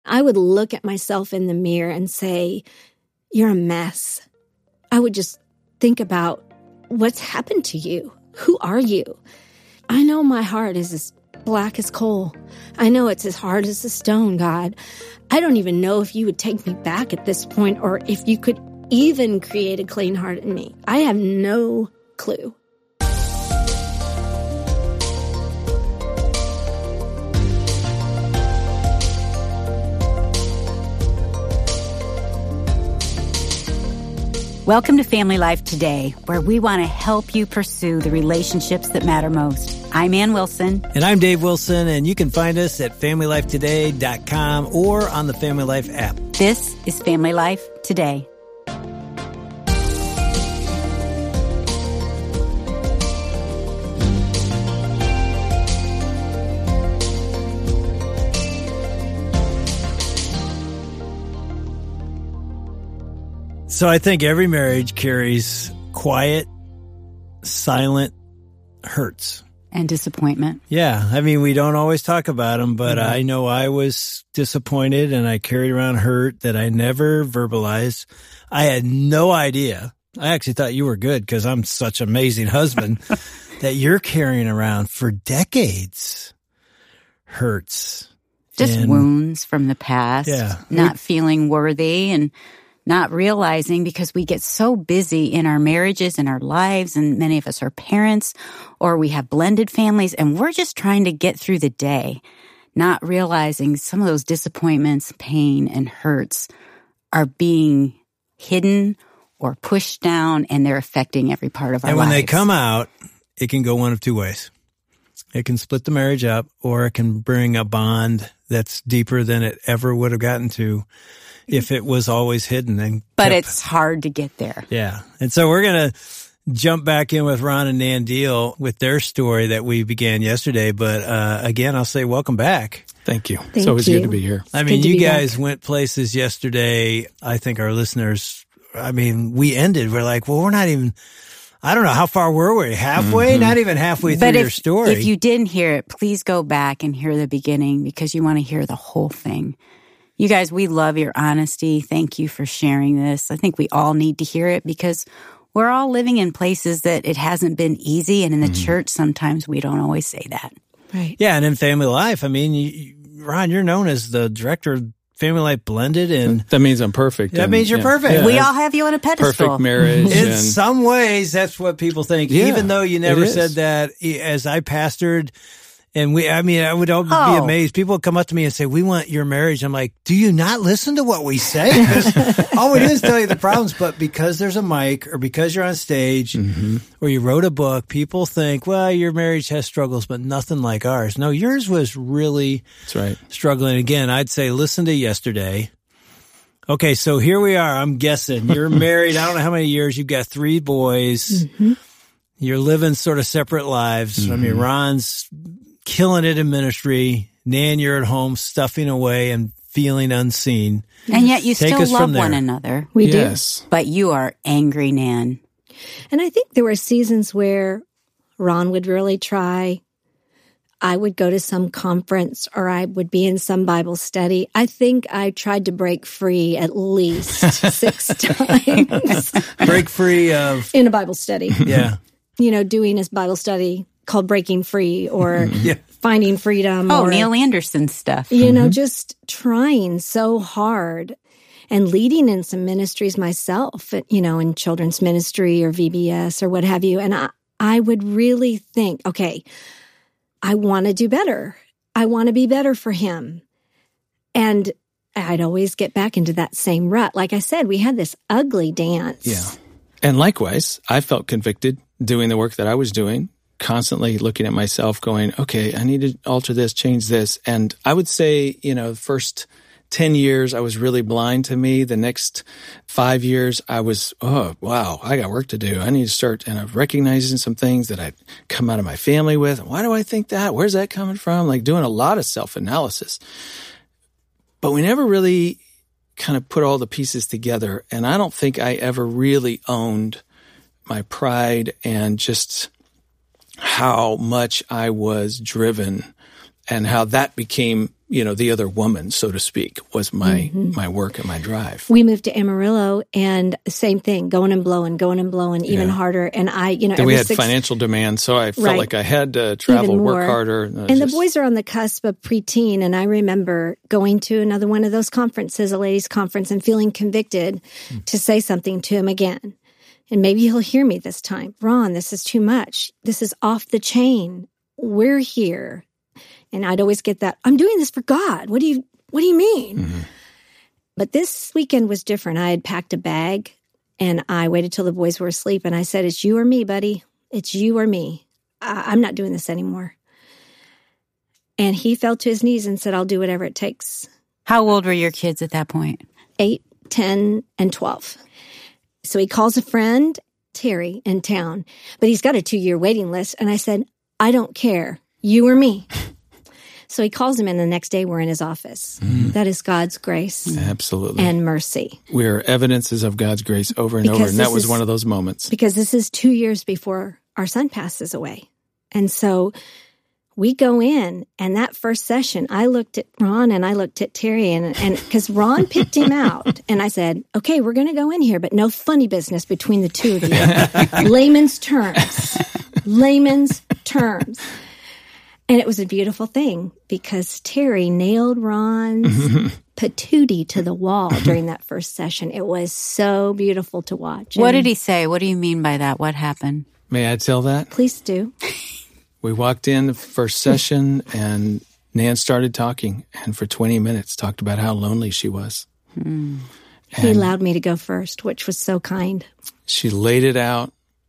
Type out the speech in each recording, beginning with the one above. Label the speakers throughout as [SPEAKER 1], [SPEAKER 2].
[SPEAKER 1] I would look at myself in the mirror and say, you're a mess. I would just think about what's happened to you. Who are you? I know my heart is as black as coal. I know it's as hard as a stone, God. I don't even know if you would take me back at this point or if you could even create a clean heart in me. I have no clue.
[SPEAKER 2] Welcome to Family Life Today, where we want to help you pursue the relationships that matter most. I'm Ann Wilson.
[SPEAKER 3] And I'm Dave Wilson, and you can find us at FamilyLifeToday.com or on the Family Life app.
[SPEAKER 2] This is Family Life Today.
[SPEAKER 3] So I think every marriage carries quiet, silent hurts.
[SPEAKER 2] And disappointment.
[SPEAKER 3] Yeah. I mean, we don't always talk about them, but I know I was disappointed and I carried around hurt that I never verbalized. I had no idea. I actually thought you were good because I'm such an amazing husband that you're carrying around for decades. Hurts.
[SPEAKER 2] Just wounds from the past.
[SPEAKER 3] Yeah.
[SPEAKER 2] Not feeling worthy and not realizing, because we get so busy in our marriages and our lives, and many of us are parents or we have blended families, and we're just trying to get through the day, not realizing some of those disappointments, pain, and hurts are being hidden or pushed down, and they're affecting every part of our lives.
[SPEAKER 3] And when they come out, it can go one of two ways. It can split the marriage up, or it can bring a bond that's deeper than it ever would have gotten to if it was always hidden.
[SPEAKER 2] But it's hard to get there.
[SPEAKER 3] Yeah. And so we're going to jump back in with Ron and Nan Deal with their story that we began yesterday. But again, I'll say welcome back.
[SPEAKER 4] Thank you. It's always good to be here.
[SPEAKER 3] I mean, you guys went places yesterday. I think our listeners, we ended. We're like, well, we're not even, I don't know, how far were we? Halfway? Mm-hmm. Not even halfway through your story.
[SPEAKER 2] If you didn't hear it, please go back and hear the beginning, because you want to hear the whole thing. You guys, we love your honesty. Thank you for sharing this. I think we all need to hear it, because we're all living in places that it hasn't been easy. And in the church, sometimes we don't always say that.
[SPEAKER 1] Right.
[SPEAKER 3] Yeah. And in Family Life, Ron, you're known as the director of Family Life Blended. And
[SPEAKER 4] that means I'm perfect.
[SPEAKER 3] That means you're perfect.
[SPEAKER 2] Yeah. We all have you on a pedestal.
[SPEAKER 4] Perfect marriage.
[SPEAKER 3] In some ways, that's what people think.
[SPEAKER 4] Yeah,
[SPEAKER 3] even though you never said that as I pastored. And I would all be amazed. People would come up to me and say, we want your marriage. I'm like, do you not listen to what we say? Because all we do is tell you the problems. But because there's a mic, or because you're on stage, or you wrote a book, people think, well, your marriage has struggles, but nothing like ours. No, yours was really struggling. Again, I'd say, listen to yesterday. Okay, so here we are. I'm guessing you're married. I don't know how many years. You've got 3 boys. Mm-hmm. You're living sort of separate lives. Mm-hmm. Ron's killing it in ministry. Nan, you're at home stuffing away and feeling unseen.
[SPEAKER 2] And yet you still love one another.
[SPEAKER 1] We do.
[SPEAKER 2] But you are angry, Nan.
[SPEAKER 1] And I think there were seasons where Ron would really try. I would go to some conference, or I would be in some Bible study. I think I tried to break free at least 6 times.
[SPEAKER 3] Break free of?
[SPEAKER 1] In a Bible study.
[SPEAKER 3] Yeah.
[SPEAKER 1] Doing his Bible study called Breaking Free, or Finding Freedom.
[SPEAKER 2] Or Neil Anderson stuff.
[SPEAKER 1] Just trying so hard and leading in some ministries myself, in children's ministry or VBS or what have you. And I would really think, okay, I want to do better. I want to be better for him. And I'd always get back into that same rut. Like I said, we had this ugly dance.
[SPEAKER 4] Yeah. And likewise, I felt convicted doing the work that I was doing, constantly looking at myself going, okay, I need to alter this, change this. And I would say, the first 10 years, I was really blind to me. The next 5 years, I was, oh, wow, I got work to do. I need to start recognizing some things that I'd come out of my family with. Why do I think that? Where's that coming from? Like doing a lot of self-analysis. But we never really kind of put all the pieces together. And I don't think I ever really owned my pride and just how much I was driven and how that became, the other woman, so to speak, was my work and my drive.
[SPEAKER 1] We moved to Amarillo, and same thing, going and blowing even harder. And
[SPEAKER 4] then we had financial demands, so I felt like I had to travel, work harder.
[SPEAKER 1] And the boys are on the cusp of preteen, and I remember going to another one of those conferences, a ladies' conference, and feeling convicted to say something to him again. And maybe he'll hear me this time. Ron, this is too much. This is off the chain. We're here. And I'd always get that, I'm doing this for God. What do you mean? Mm-hmm. But this weekend was different. I had packed a bag, and I waited till the boys were asleep, and I said, it's you or me, buddy. It's you or me. I'm not doing this anymore. And he fell to his knees and said, I'll do whatever it takes.
[SPEAKER 2] How old were your kids at that point?
[SPEAKER 1] 8, 10, and 12. So he calls a friend, Terry, in town, but he's got a 2-year waiting list. And I said, I don't care, you or me. So he calls him in the next day. We're in his office. Mm. That is God's grace.
[SPEAKER 4] Absolutely.
[SPEAKER 1] And mercy.
[SPEAKER 4] We're evidences of God's grace over and over. And that was one of those moments.
[SPEAKER 1] Because this is 2 years before our son passes away. And so we go in, and that first session, I looked at Ron and I looked at Terry, and because Ron picked him out, and I said, okay, we're going to go in here, but no funny business between the two of you. Layman's terms. Layman's terms. And it was a beautiful thing because Terry nailed Ron's patootie to the wall during that first session. It was so beautiful to watch.
[SPEAKER 2] What did he say? What do you mean by that? What happened?
[SPEAKER 4] May I tell that?
[SPEAKER 1] Please do.
[SPEAKER 4] We walked in the first session, and Nan started talking, and for 20 minutes talked about how lonely she was.
[SPEAKER 1] Mm. He allowed me to go first, which was so kind.
[SPEAKER 4] She laid it out.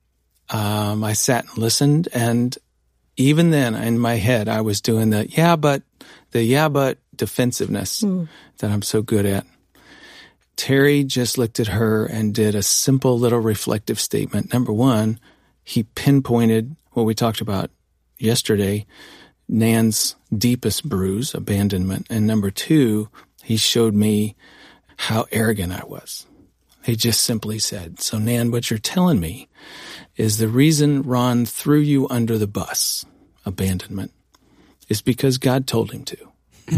[SPEAKER 4] I sat and listened, and even then, in my head, I was doing the yeah, but defensiveness that I'm so good at. Terry just looked at her and did a simple little reflective statement. Number one, he pinpointed what we talked about yesterday, Nan's deepest bruise, abandonment. And number two, he showed me how arrogant I was. He just simply said, so Nan, what you're telling me is the reason Ron threw you under the bus, abandonment, is because God told him to.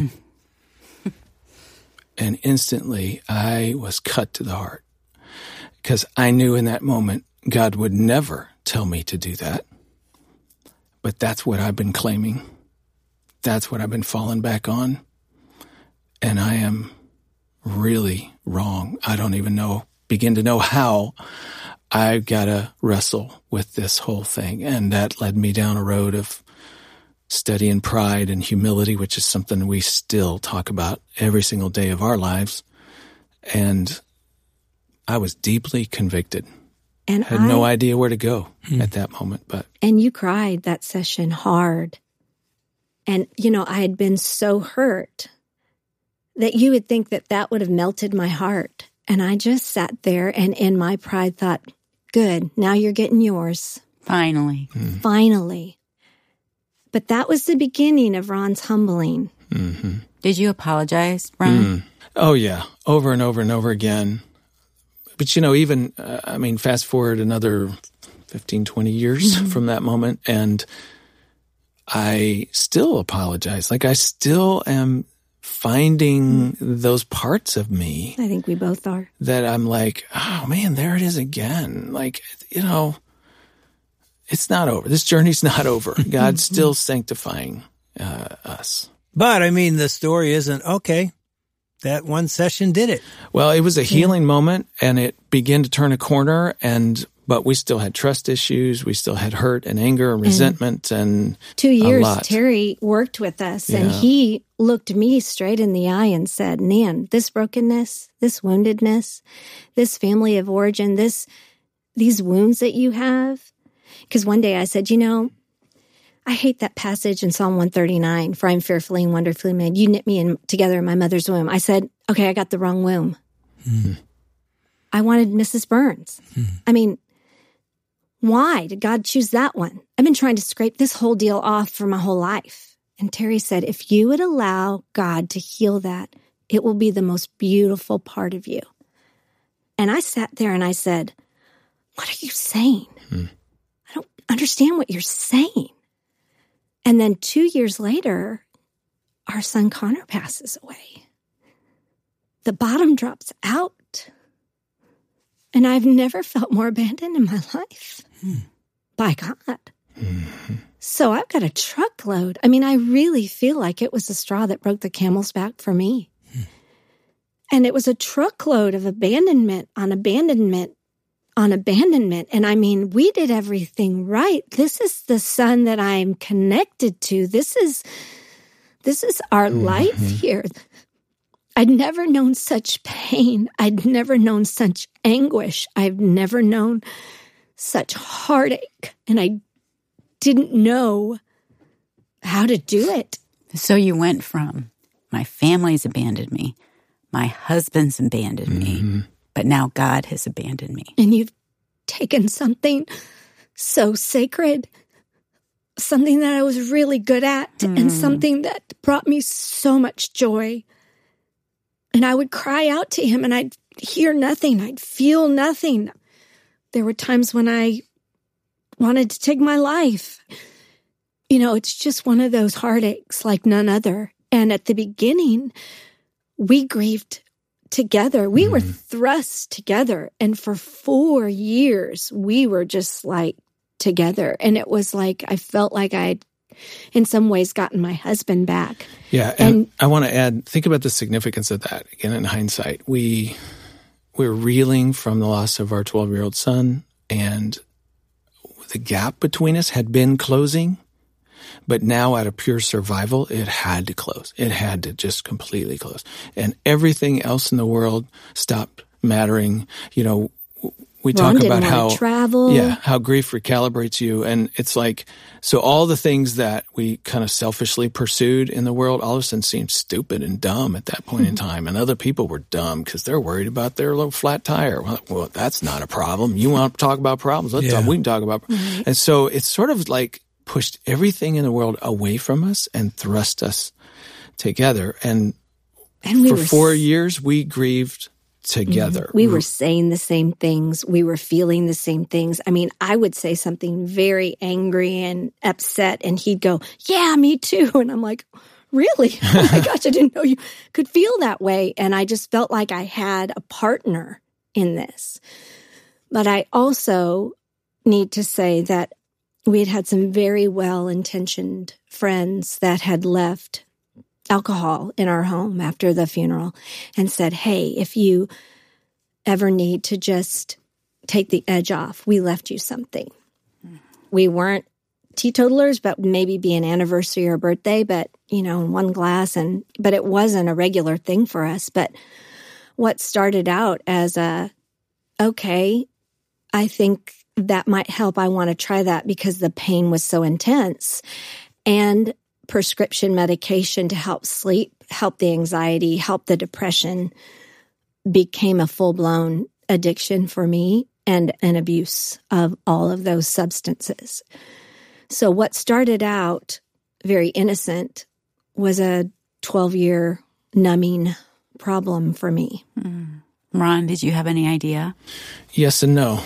[SPEAKER 4] And instantly I was cut to the heart because I knew in that moment God would never tell me to do that. But that's what I've been claiming. That's what I've been falling back on. And I am really wrong. I don't even begin to know how. I've got to wrestle with this whole thing. And that led me down a road of studying pride and humility, which is something we still talk about every single day of our lives. And I was deeply convicted. And I had no idea where to go at that moment.
[SPEAKER 1] And you cried that session hard. And, I had been so hurt that you would think that would have melted my heart. And I just sat there and in my pride thought, good, now you're getting yours.
[SPEAKER 2] Finally.
[SPEAKER 1] Finally. But that was the beginning of Ron's humbling.
[SPEAKER 2] Mm-hmm. Did you apologize, Ron?
[SPEAKER 4] Oh, yeah. Over and over and over again. But, even, fast forward another 15, 20 years from that moment, and I still apologize. Like, I still am finding those parts of me.
[SPEAKER 1] I think we both are.
[SPEAKER 4] That I'm like, oh, man, there it is again. Like, it's not over. This journey's not over. God's still sanctifying us.
[SPEAKER 3] But, the story isn't, okay, that one session did it.
[SPEAKER 4] Well, it was a healing moment, and it began to turn a corner, but we still had trust issues. We still had hurt and anger and resentment and
[SPEAKER 1] 2 years, Terry worked with us, and he looked me straight in the eye and said, Nan, this brokenness, this woundedness, this family of origin, these wounds that you have. Because one day I said, I hate that passage in Psalm 139, for I'm fearfully and wonderfully made. You knit me together in my mother's womb. I said, okay, I got the wrong womb. I wanted Mrs. Burns. Why did God choose that one? I've been trying to scrape this whole deal off for my whole life. And Terry said, if you would allow God to heal that, it will be the most beautiful part of you. And I sat there and I said, what are you saying? I don't understand what you're saying. And then 2 years later, our son Connor passes away. The bottom drops out. And I've never felt more abandoned in my life by God. Mm-hmm. So I've got a truckload. I mean, I really feel like it was the straw that broke the camel's back for me. And it was a truckload of abandonment on abandonment on abandonment. And I mean, we did everything right. This is the son that I'm connected to. This is our life here. I'd never known such pain. I'd never known such anguish. I've never known such heartache. And I didn't know how to do it.
[SPEAKER 2] So you went from, my family's abandoned me, my husband's abandoned me, but now God has abandoned me.
[SPEAKER 1] And you've taken something so sacred, something that I was really good at, and something that brought me so much joy. And I would cry out to him, and I'd hear nothing. I'd feel nothing. There were times when I wanted to take my life. You know, it's just one of those heartaches like none other. And at the beginning, we grieved together. We were thrust together. And for 4 years, we were just like together. And it was like, I felt like I'd in some ways gotten my husband back.
[SPEAKER 4] Yeah. And I want to add, think about the significance of that. Again, in hindsight, we're reeling from the loss of our 12-year-old son, and the gap between us had been closing, but now out of pure survival, it had to close. It had to just completely close. And everything else in the world stopped mattering. You know, we talk about how
[SPEAKER 1] travel.
[SPEAKER 4] Yeah, how grief recalibrates you. And it's like, so all the things that we kind of selfishly pursued in the world all of a sudden seemed stupid and dumb at that point in time. And other people were dumb because they're worried about their little flat tire. Well, that's not a problem. You want to talk about problems? Let's talk. We can talk about. And so it's sort of like pushed everything in the world away from us and thrust us together. And for 4 years, we grieved together.
[SPEAKER 1] We were saying the same things. We were feeling the same things. I mean, I would say something very angry and upset, and he'd go, yeah, me too. And I'm like, really? Oh my gosh, I didn't know you could feel that way. And I just felt like I had a partner in this. But I also need to say that we had some very well-intentioned friends that had left alcohol in our home after the funeral and said, hey, if you ever need to just take the edge off, we left you something. We weren't teetotalers, but maybe be an anniversary or birthday, but, you know, in one glass. But it wasn't a regular thing for us. But what started out as okay, I think that might help. I want to try that because the pain was so intense. And prescription medication to help sleep, help the anxiety, help the depression became a full-blown addiction for me and an abuse of all of those substances. So what started out very innocent was a 12-year numbing problem for me.
[SPEAKER 2] Ron, did you have any idea?
[SPEAKER 4] Yes and no.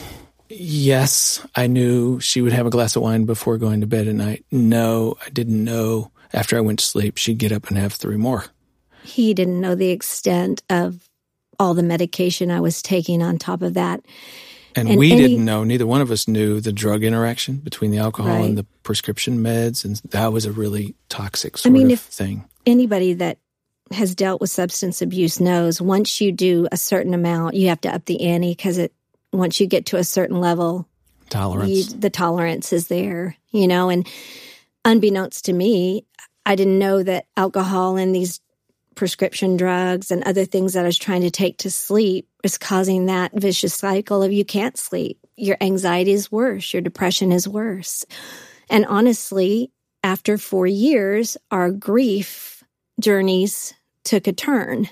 [SPEAKER 4] Yes, I knew she would have a glass of wine before going to bed at night. No, I didn't know after I went to sleep she'd get up and have 3 more.
[SPEAKER 1] He didn't know the extent of all the medication I was taking on top of that.
[SPEAKER 4] And we didn't know, neither one of us knew the drug interaction between the alcohol and the prescription meds, and that was a really toxic sort of thing.
[SPEAKER 1] Anybody that has dealt with substance abuse knows once you do a certain amount, you have to up the ante because once you get to a certain level, the tolerance is there, you know. And unbeknownst to me, I didn't know that alcohol and these prescription drugs and other things that I was trying to take to sleep is causing that vicious cycle of you can't sleep. Your anxiety is worse. Your depression is worse. And honestly, after 4 years, our grief journeys took a turn.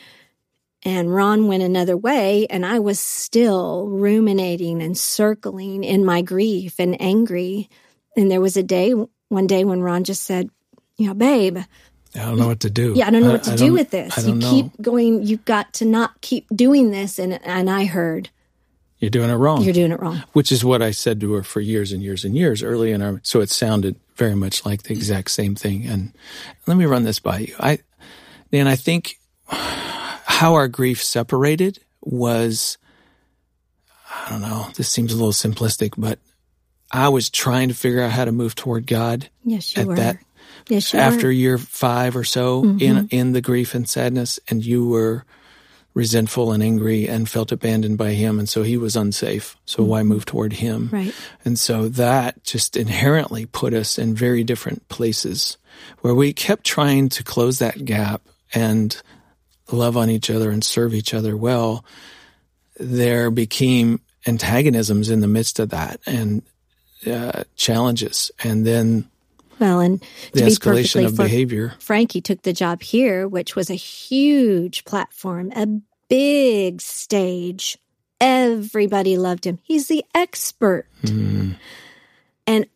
[SPEAKER 1] And Ron went another way, and I was still ruminating and circling in my grief and angry. And there was one day when Ron just said, you know, babe,
[SPEAKER 4] I don't know what to do.
[SPEAKER 1] Yeah, I don't know what to do with this. You keep going, you've got to not keep doing this. And I heard,
[SPEAKER 4] You're doing it wrong.
[SPEAKER 1] You're doing it wrong.
[SPEAKER 4] Which is what I said to her for years and years and years early in our, so it sounded very much like the exact same thing. And let me run this by you. Dan, I think how our grief separated was, I don't know, this seems a little simplistic, but I was trying to figure out how to move toward God.
[SPEAKER 1] Yes, you were.
[SPEAKER 4] Yes, you after year 5 or so in the grief and sadness, and you were resentful and angry and felt abandoned by him, and so he was unsafe. So why move toward him?
[SPEAKER 1] Right.
[SPEAKER 4] And so that just inherently put us in very different places where we kept trying to close that gap and love on each other and serve each other well. There became antagonisms in the midst of that and challenges, and then
[SPEAKER 1] and
[SPEAKER 4] the escalation of behavior.
[SPEAKER 1] Frankie took the job here, which was a huge platform, a big stage. Everybody loved him. He's the expert. And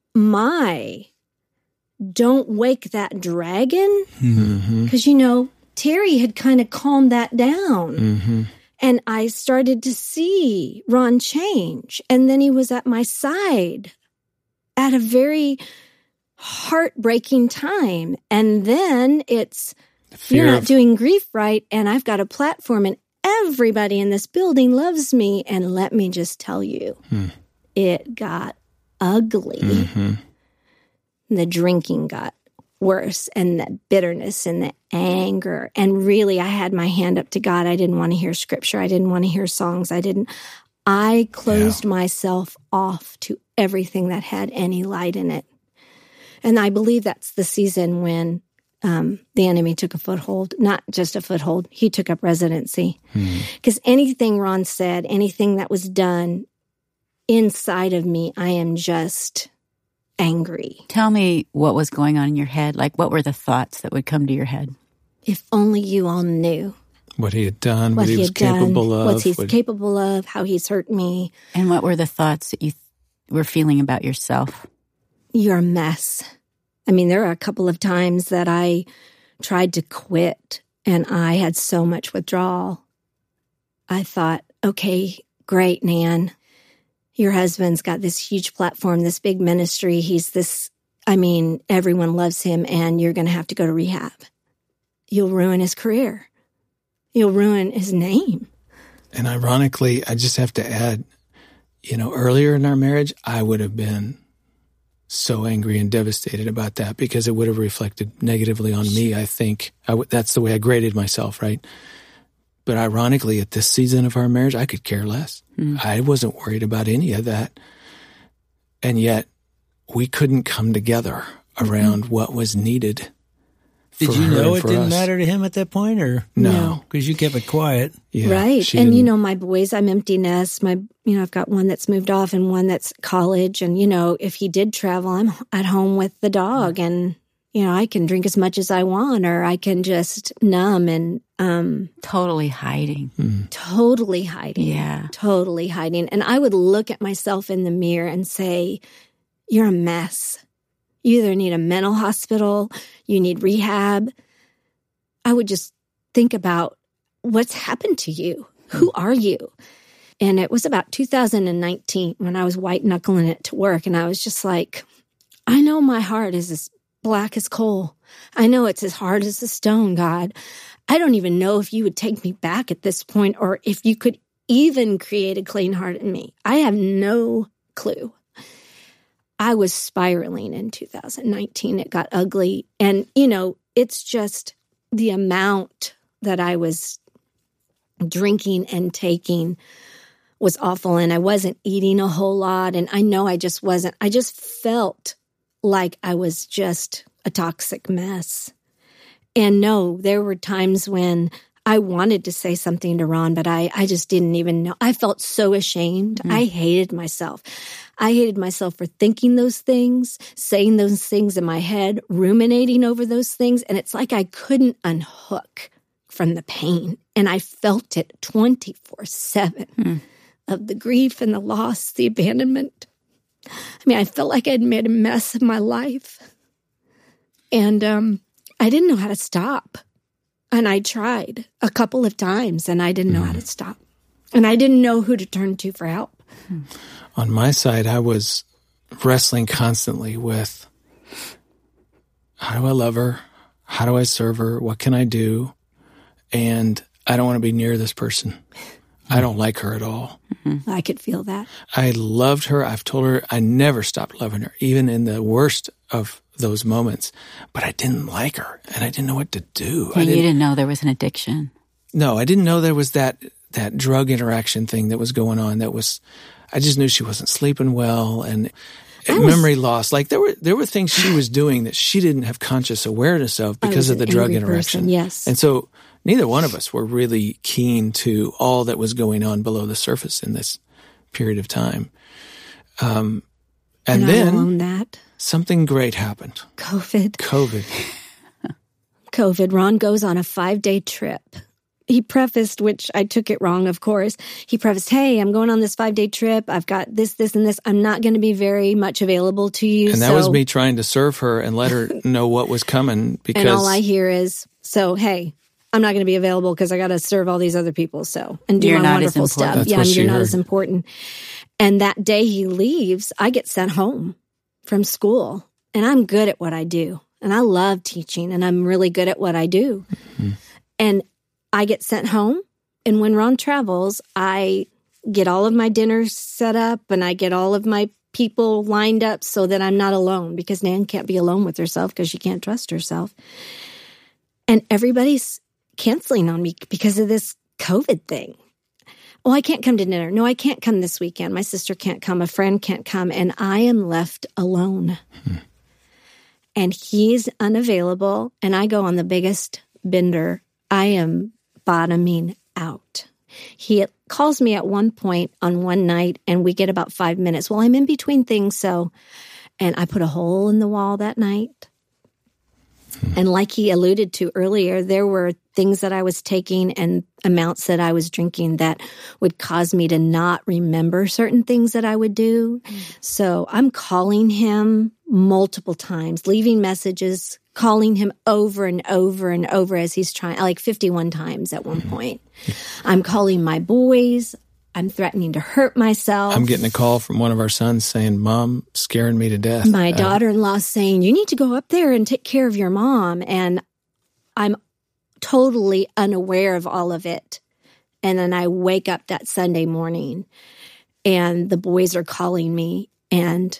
[SPEAKER 1] don't wake that dragon, because, Terry had kind of calmed that down. And I started to see Ron change. And then he was at my side at a very heartbreaking time. And then it's, you're not doing grief right, and I've got a platform, and everybody in this building loves me. And let me just tell you, it got ugly. The drinking got worse, and the bitterness and the anger. And really, I had my hand up to God. I didn't want to hear scripture. I didn't want to hear songs. I closed myself off to everything that had any light in it. And I believe that's the season when the enemy took a foothold, not just a foothold, he took up residency. Because anything Ron said, anything that was done inside of me, I am just angry.
[SPEAKER 2] Tell me what was going on in your head. Like, what were the thoughts that would come to your head?
[SPEAKER 1] If only you all knew.
[SPEAKER 4] What he had done, what he was capable of.
[SPEAKER 1] What he's capable of, how he's hurt me.
[SPEAKER 2] And what were the thoughts that you were feeling about yourself?
[SPEAKER 1] You're a mess. I mean, there are a couple of times that I tried to quit, and I had so much withdrawal. I thought, okay, great, Nan. Your husband's got this huge platform, this big ministry. Everyone loves him, and you're going to have to go to rehab. You'll ruin his career. You'll ruin his name.
[SPEAKER 4] And ironically, I just have to add, earlier in our marriage, I would have been so angry and devastated about that because it would have reflected negatively on me, I think. That's the way I graded myself, right? But ironically, at this season of our marriage, I could care less. I wasn't worried about any of that. And yet, we couldn't come together around what was needed.
[SPEAKER 3] Did you know it didn't matter to him at that point, or
[SPEAKER 4] no?
[SPEAKER 3] Because you kept it quiet,
[SPEAKER 1] right? And my boys, I'm empty nest. I've got one that's moved off and one that's college. And if he did travel, I'm at home with the dog, and I can drink as much as I want, or I can just numb and
[SPEAKER 2] totally hiding,
[SPEAKER 1] totally hiding, totally hiding. And I would look at myself in the mirror and say, "You're a mess. You either need a mental hospital, you need rehab." I would just think about what's happened to you. Who are you? And it was about 2019 when I was white-knuckling it to work. And I was just like, I know my heart is as black as coal. I know it's as hard as a stone, God. I don't even know if you would take me back at this point, or if you could even create a clean heart in me. I have no clue. I was spiraling in 2019. It got ugly. And, it's just the amount that I was drinking and taking was awful. And I wasn't eating a whole lot. And I know I just wasn't. I just felt like I was just a toxic mess. And no, there were times when I wanted to say something to Ron, but I just didn't even know. I felt so ashamed. I hated myself. I hated myself for thinking those things, saying those things in my head, ruminating over those things. And it's like I couldn't unhook from the pain. And I felt it 24/7 of the grief and the loss, the abandonment. I felt like I'd made a mess of my life. And I didn't know how to stop. And I tried a couple of times, and I didn't know how to stop. And I didn't know who to turn to for help.
[SPEAKER 4] On my side, I was wrestling constantly with, how do I love her? How do I serve her? What can I do? And I don't want to be near this person. I don't like her at all.
[SPEAKER 1] Mm-hmm. I could feel that.
[SPEAKER 4] I loved her. I've told her I never stopped loving her, even in the worst of those moments. But I didn't like her, and I didn't know what to do.
[SPEAKER 2] And you didn't know there was an addiction.
[SPEAKER 4] No, I didn't know there was that drug interaction thing that was going on. I just knew she wasn't sleeping well, and memory loss. Like there were things she was doing that she didn't have conscious awareness of because of the drug interaction.
[SPEAKER 1] Person, yes.
[SPEAKER 4] And so neither one of us were really keen to all that was going on below the surface in this period of time. And then
[SPEAKER 1] I own that.
[SPEAKER 4] Something great happened.
[SPEAKER 1] COVID. Ron goes on a 5-day trip. He prefaced, which I took it wrong, of course. He prefaced, hey, I'm going on this 5-day trip. I've got this, and this. I'm not going to be very much available to you.
[SPEAKER 4] And that was me trying to serve her and let her know what was coming. Because
[SPEAKER 1] and all I hear is, hey, I'm not going to be available because I got to serve all these other people. And do my wonderful stuff.
[SPEAKER 4] That's
[SPEAKER 1] yeah,
[SPEAKER 4] what
[SPEAKER 1] you're
[SPEAKER 4] she
[SPEAKER 1] not
[SPEAKER 4] heard.
[SPEAKER 1] as important. And that day he leaves, I get sent home from school. And I'm good at what I do. And I love teaching. And I'm really good at what I do. Mm-hmm. And I get sent home, and when Ron travels, I get all of my dinners set up, and I get all of my people lined up so that I'm not alone, because Nan can't be alone with herself because she can't trust herself. And everybody's canceling on me because of this COVID thing. Oh, I can't come to dinner. No, I can't come this weekend. My sister can't come. A friend can't come, and I am left alone. And he's unavailable, and I go on the biggest bender. I am bottoming out. He calls me at one point on one night, and we get about 5 minutes. Well, I'm in between things, and I put a hole in the wall that night. And like he alluded to earlier, there were things that I was taking and amounts that I was drinking that would cause me to not remember certain things that I would do. So I'm calling him multiple times, leaving messages, calling him over and over and over as he's trying, like 51 times at one point. I'm calling my boys. I'm threatening to hurt myself.
[SPEAKER 4] I'm getting a call from one of our sons saying, Mom, scaring me to death.
[SPEAKER 1] My daughter-in-law saying, you need to go up there and take care of your mom. And I'm totally unaware of all of it. And then I wake up that Sunday morning, and the boys are calling me, and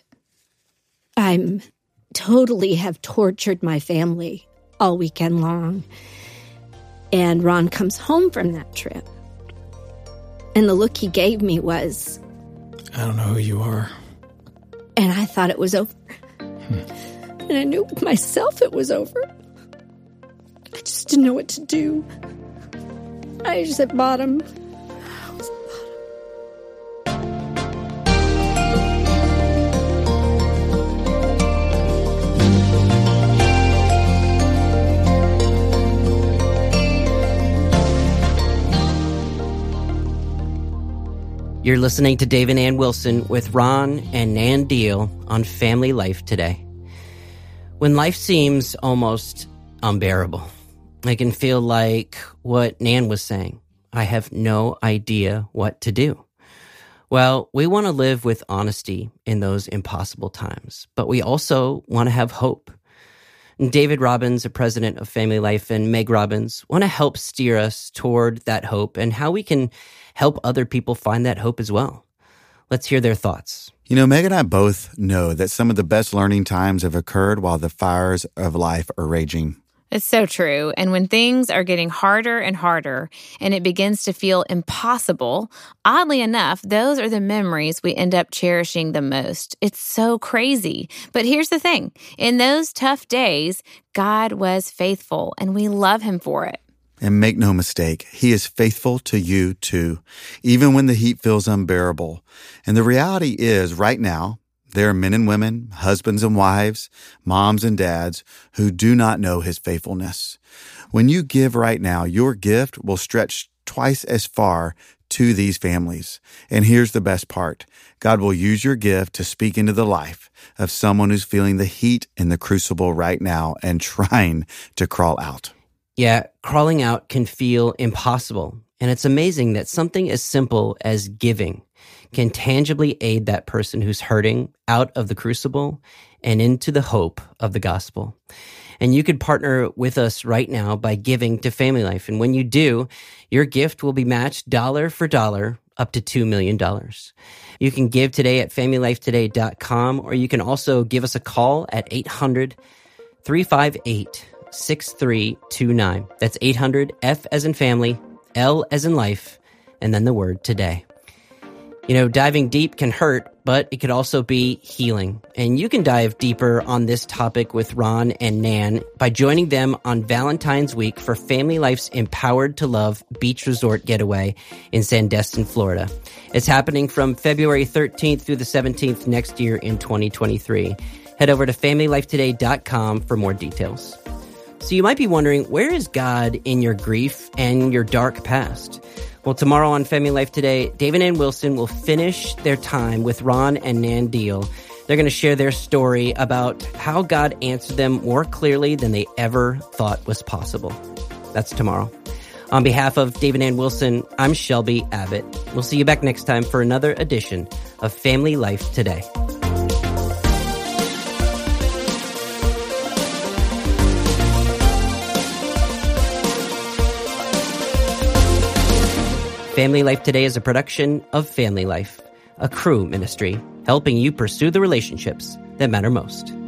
[SPEAKER 1] I'm totally have tortured my family all weekend long. And Ron comes home from that trip. And the look he gave me was,
[SPEAKER 4] I don't know who you are.
[SPEAKER 1] And I thought it was over. And I knew with myself it was over. I just didn't know what to do. I just hit bottom.
[SPEAKER 5] You're listening to Dave and Ann Wilson with Ron and Nan Deal on Family Life Today. When life seems almost unbearable, it can feel like what Nan was saying. I have no idea what to do. Well, we want to live with honesty in those impossible times, but we also want to have hope. David Robbins, the president of Family Life, and Meg Robbins want to help steer us toward that hope and how we can help other people find that hope as well. Let's hear their thoughts.
[SPEAKER 6] You know, Meg and I both know that some of the best learning times have occurred while the fires of life are raging.
[SPEAKER 7] It's so true. And when things are getting harder and harder and it begins to feel impossible, oddly enough, those are the memories we end up cherishing the most. It's so crazy. But here's the thing. In those tough days, God was faithful, and we love him for it.
[SPEAKER 6] And make no mistake, he is faithful to you too, even when the heat feels unbearable. And the reality is, right now, there are men and women, husbands and wives, moms and dads who do not know his faithfulness. When you give right now, your gift will stretch twice as far to these families. And here's the best part. God will use your gift to speak into the life of someone who's feeling the heat in the crucible right now and trying to crawl out.
[SPEAKER 5] Yeah, crawling out can feel impossible. And it's amazing that something as simple as giving can tangibly aid that person who's hurting out of the crucible and into the hope of the gospel. And you could partner with us right now by giving to Family Life. And when you do, your gift will be matched dollar for dollar up to $2 million. You can give today at FamilyLifeToday.com, or you can also give us a call at 800-358-6329. That's 800, F as in family, L as in life, and then the word today. You know, diving deep can hurt, but it could also be healing. And you can dive deeper on this topic with Ron and Nan by joining them on Valentine's Week for Family Life's Empowered to Love Beach Resort Getaway in Sandestin, Florida. It's happening from February 13th through the 17th next year in 2023. Head over to FamilyLifeToday.com for more details. So you might be wondering, where is God in your grief and your dark past? Well, tomorrow on Family Life Today, Dave and Ann Wilson will finish their time with Ron and Nan Deal. They're going to share their story about how God answered them more clearly than they ever thought was possible. That's tomorrow. On behalf of Dave and Ann Wilson, I'm Shelby Abbott. We'll see you back next time for another edition of Family Life Today. Family Life Today is a production of Family Life, a Cru ministry, helping you pursue the relationships that matter most.